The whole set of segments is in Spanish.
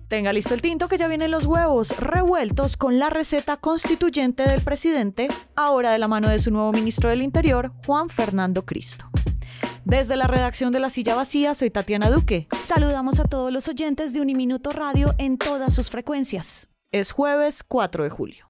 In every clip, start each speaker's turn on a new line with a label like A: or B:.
A: Tenga listo el tinto que ya vienen los huevos revueltos con la receta constituyente del presidente, ahora de la mano de su nuevo ministro del Interior, Juan Fernando Cristo. Desde la redacción de La Silla Vacía, soy Tatiana Duque. Saludamos a todos los oyentes de Uniminuto Radio en todas sus frecuencias. Es jueves 4 de julio.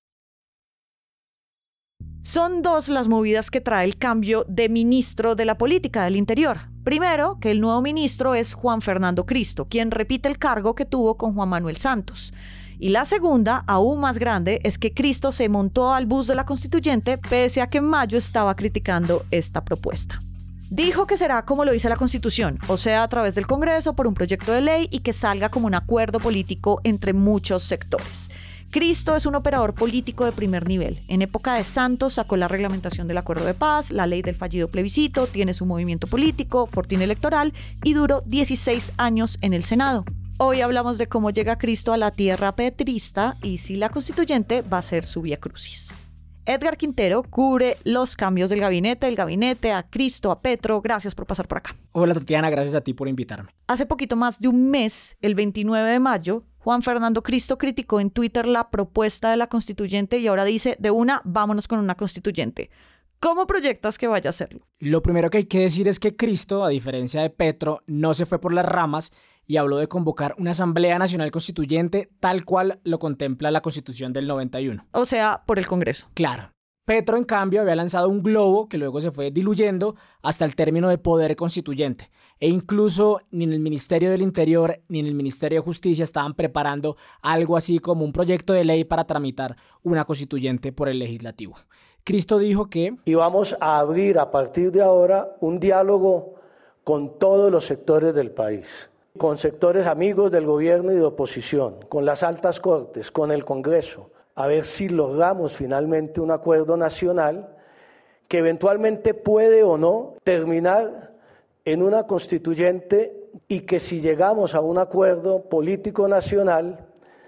A: Son dos las movidas que trae el cambio de ministro de la Política del Interior. Primero, que el nuevo ministro es Juan Fernando Cristo, quien repite el cargo que tuvo con Juan Manuel Santos. Y la segunda, aún más grande, es que Cristo se montó al bus de la Constituyente pese a que en mayo estaba criticando esta propuesta. Dijo que será como lo dice la Constitución, o sea, a través del Congreso por un proyecto de ley y que salga como un acuerdo político entre muchos sectores. Cristo es un operador político de primer nivel. En época de Santos sacó la reglamentación del acuerdo de paz, la ley del fallido plebiscito, tiene su movimiento político, fortín electoral y duró 16 años en el Senado. Hoy hablamos de cómo llega Cristo a la tierra petrista y si la Constituyente va a ser su vía crucis. Edgar Quintero cubre los cambios del gabinete, a Cristo, a Petro. Gracias por pasar por acá.
B: Hola Tatiana, gracias a ti por invitarme.
A: Hace poquito más de un mes, el 29 de mayo, Juan Fernando Cristo criticó en Twitter la propuesta de la Constituyente y ahora dice, de una, vámonos con una Constituyente. ¿Cómo proyectas que vaya a hacerlo?
B: Lo primero que hay que decir es que Cristo, a diferencia de Petro, no se fue por las ramas y habló de convocar una Asamblea Nacional Constituyente tal cual lo contempla la Constitución del 91.
A: O sea, por el Congreso.
B: Claro. Petro, en cambio, había lanzado un globo que luego se fue diluyendo hasta el término de poder constituyente. E incluso ni en el Ministerio del Interior ni en el Ministerio de Justicia estaban preparando algo así como un proyecto de ley para tramitar una constituyente por el legislativo. Cristo dijo que...
C: Y vamos a abrir a partir de ahora un diálogo con todos los sectores del país, con sectores amigos del gobierno y de oposición, con las altas cortes, con el Congreso, a ver si logramos finalmente un acuerdo nacional que eventualmente puede o no terminar en una constituyente y que si llegamos a un acuerdo político nacional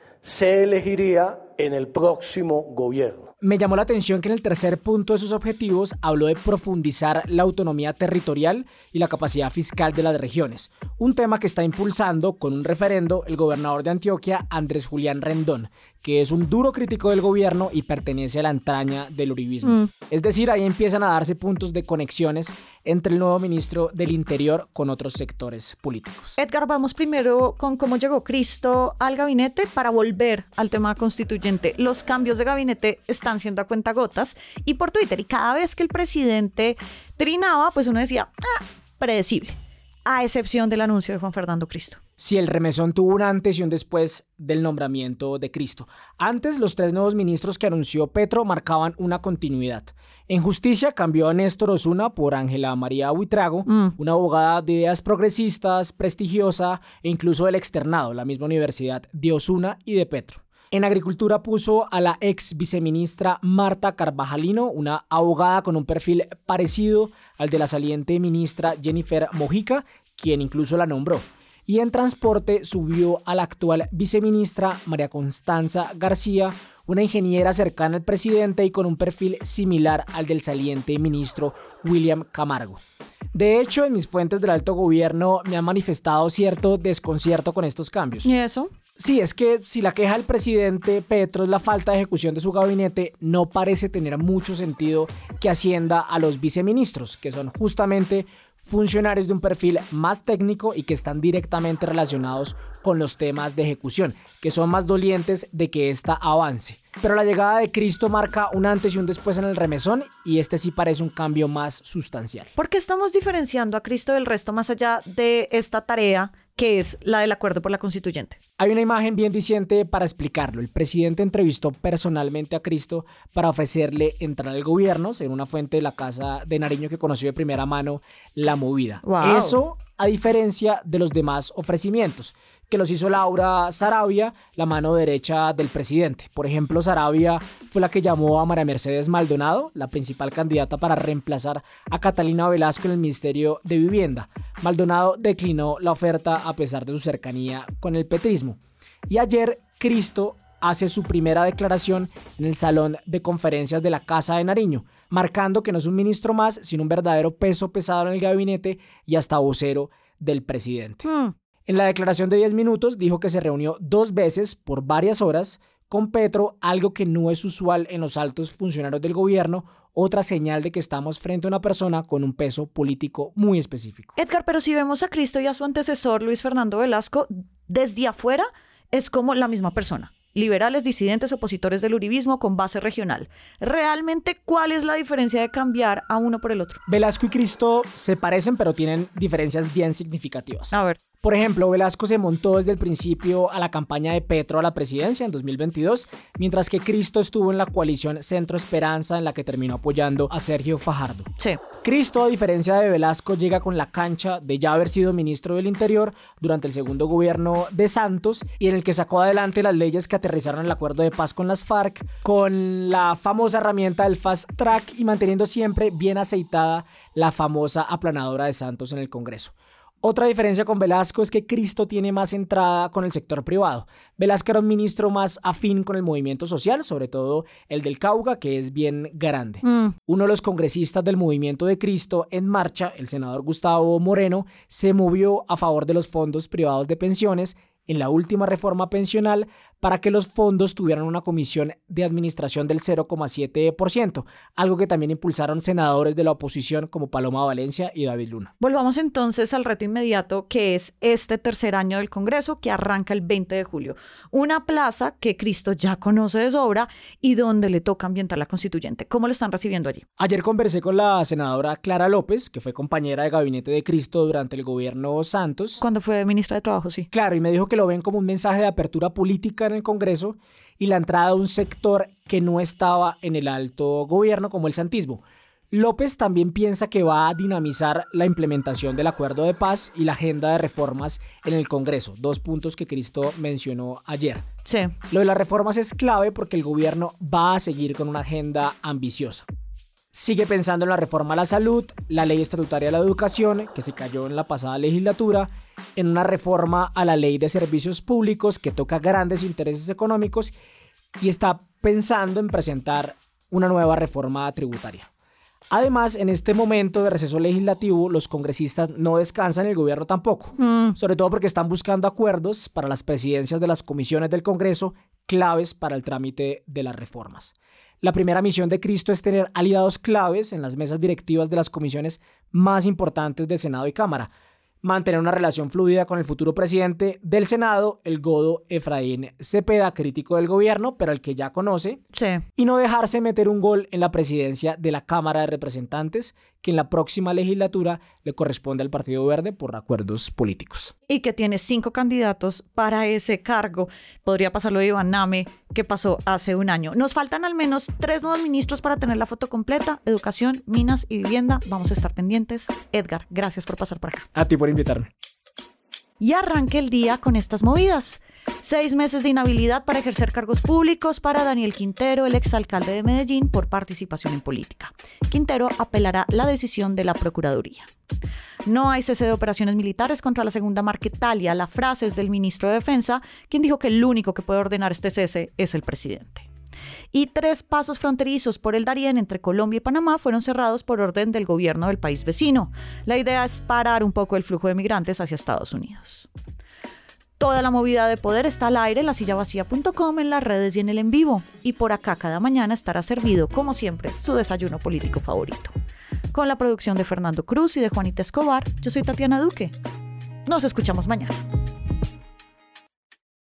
C: se elegiría en el próximo gobierno.
B: Me llamó la atención que en el tercer punto de sus objetivos habló de profundizar la autonomía territorial y la capacidad fiscal de las regiones, un tema que está impulsando con un referendo el gobernador de Antioquia, Andrés Julián Rendón, que es un duro crítico del gobierno y pertenece a la entraña del uribismo. Es decir, ahí empiezan a darse puntos de conexiones entre el nuevo ministro del Interior con otros sectores políticos.
A: Edgar, vamos primero con cómo llegó Cristo al gabinete para volver al tema constituyente. Los cambios de gabinete están siendo a cuentagotas y por Twitter, y cada vez que el presidente trinaba, pues uno decía, predecible, a excepción del anuncio de Juan Fernando Cristo.
B: Sí, el remesón tuvo un antes y un después del nombramiento de Cristo. Antes, los tres nuevos ministros que anunció Petro marcaban una continuidad. En Justicia cambió a Néstor Osuna por Ángela María Buitrago, una abogada de ideas progresistas, prestigiosa e incluso del externado, la misma universidad de Osuna y de Petro. En Agricultura puso a la ex viceministra Marta Carvajalino, una abogada con un perfil parecido al de la saliente ministra Jennifer Mojica, quien incluso la nombró. Y en Transporte subió a la actual viceministra María Constanza García, una ingeniera cercana al presidente y con un perfil similar al del saliente ministro William Camargo. De hecho, en mis fuentes del alto gobierno me han manifestado cierto desconcierto con estos cambios.
A: ¿Y eso?
B: Sí, es que si la queja del presidente Petro es la falta de ejecución de su gabinete, no parece tener mucho sentido que ascienda a los viceministros, que son justamente funcionarios de un perfil más técnico y que están directamente relacionados con los temas de ejecución, que son más dolientes de que esta avance. Pero la llegada de Cristo marca un antes y un después en el remesón y este sí parece un cambio más sustancial.
A: ¿Por qué estamos diferenciando a Cristo del resto más allá de esta tarea que es la del acuerdo por la Constituyente?
B: Hay una imagen bien diciente para explicarlo. El presidente entrevistó personalmente a Cristo para ofrecerle entrar al gobierno, según una fuente de la Casa de Nariño que conoció de primera mano la movida.
A: Wow.
B: Eso a diferencia de los demás ofrecimientos, que los hizo Laura Saravia, la mano derecha del presidente. Por ejemplo, Saravia fue la que llamó a María Mercedes Maldonado, la principal candidata para reemplazar a Catalina Velasco en el Ministerio de Vivienda. Maldonado declinó la oferta a pesar de su cercanía con el petrismo. Y ayer, Cristo hace su primera declaración en el Salón de Conferencias de la Casa de Nariño, marcando que no es un ministro más, sino un verdadero peso pesado en el gabinete y hasta vocero del presidente. En la declaración de 10 minutos dijo que se reunió 2 veces por varias horas con Petro, algo que no es usual en los altos funcionarios del gobierno, otra señal de que estamos frente a una persona con un peso político muy específico.
A: Edgar, pero si vemos a Cristo y a su antecesor, Luis Fernando Velasco, desde afuera es como la misma persona. Liberales, disidentes, opositores del uribismo con base regional. ¿Realmente cuál es la diferencia de cambiar a uno por el otro?
B: Velasco y Cristo se parecen, pero tienen diferencias bien significativas.
A: A ver.
B: Por ejemplo, Velasco se montó desde el principio a la campaña de Petro a la presidencia en 2022, mientras que Cristo estuvo en la coalición Centro Esperanza, en la que terminó apoyando a Sergio Fajardo.
A: Sí.
B: Cristo, a diferencia de Velasco, llega con la cancha de ya haber sido ministro del Interior durante el segundo gobierno de Santos y en el que sacó adelante las leyes que aterrizaron el acuerdo de paz con las FARC, con la famosa herramienta del Fast Track y manteniendo siempre bien aceitada la famosa aplanadora de Santos en el Congreso. Otra diferencia con Velasco es que Cristo tiene más entrada con el sector privado. Velasco era un ministro más afín con el movimiento social, sobre todo el del Cauca, que es bien grande. Uno de los congresistas del movimiento de Cristo en marcha, el senador Gustavo Moreno, se movió a favor de los fondos privados de pensiones en la última reforma pensional para que los fondos tuvieran una comisión de administración del 0,7%, algo que también impulsaron senadores de la oposición como Paloma Valencia y David Luna.
A: Volvamos entonces al reto inmediato, que es este tercer año del Congreso que arranca el 20 de julio. Una plaza que Cristo ya conoce de sobra y donde le toca ambientar la constituyente. ¿Cómo lo están recibiendo allí?
B: Ayer conversé con la senadora Clara López, que fue compañera de gabinete de Cristo durante el gobierno Santos.
A: Cuando fue ministra de Trabajo, sí.
B: Claro, y me dijo que lo ven como un mensaje de apertura política en el Congreso y la entrada de un sector que no estaba en el alto gobierno como el santismo. López también piensa que va a dinamizar la implementación del acuerdo de paz y la agenda de reformas en el Congreso, 2 puntos que Cristo mencionó ayer.
A: Sí.
B: Lo de las reformas es clave porque el gobierno va a seguir con una agenda ambiciosa. Sigue pensando en la reforma a la salud, la ley estatutaria de la educación, que se cayó en la pasada legislatura, en una reforma a la ley de servicios públicos que toca grandes intereses económicos y está pensando en presentar una nueva reforma tributaria. Además, en este momento de receso legislativo, los congresistas no descansan y el gobierno tampoco, sobre todo porque están buscando acuerdos para las presidencias de las comisiones del Congreso claves para el trámite de las reformas. La primera misión de Cristo es tener aliados claves en las mesas directivas de las comisiones más importantes de Senado y Cámara, mantener una relación fluida con el futuro presidente del Senado, el godo Efraín Cepeda, crítico del gobierno, pero el que ya conoce,
A: Sí.
B: y no dejarse meter un gol en la presidencia de la Cámara de Representantes, que en la próxima legislatura le corresponde al Partido Verde por acuerdos políticos.
A: Y que tiene 5 candidatos para ese cargo. Podría pasar lo de Iván Name, que pasó hace un año. Nos faltan al menos 3 nuevos ministros para tener la foto completa: educación, minas y vivienda. Vamos a estar pendientes. Edgar, gracias por pasar por acá.
B: A ti por invitarme.
A: Y arranque el día con estas movidas. 6 meses de inhabilidad para ejercer cargos públicos para Daniel Quintero, el exalcalde de Medellín, por participación en política. Quintero apelará la decisión de la Procuraduría. No hay cese de operaciones militares contra la segunda Marquetalia. La frase es del ministro de Defensa, quien dijo que el único que puede ordenar este cese es el presidente. Y 3 pasos fronterizos por el Darién entre Colombia y Panamá fueron cerrados por orden del gobierno del país vecino. La idea es parar un poco el flujo de migrantes hacia Estados Unidos. Toda la movida de poder está al aire en lasillavacía.com, en las redes y en el en vivo. Y por acá cada mañana estará servido, como siempre, su desayuno político favorito. Con la producción de Fernando Cruz y de Juanita Escobar, yo soy Tatiana Duque. Nos escuchamos mañana.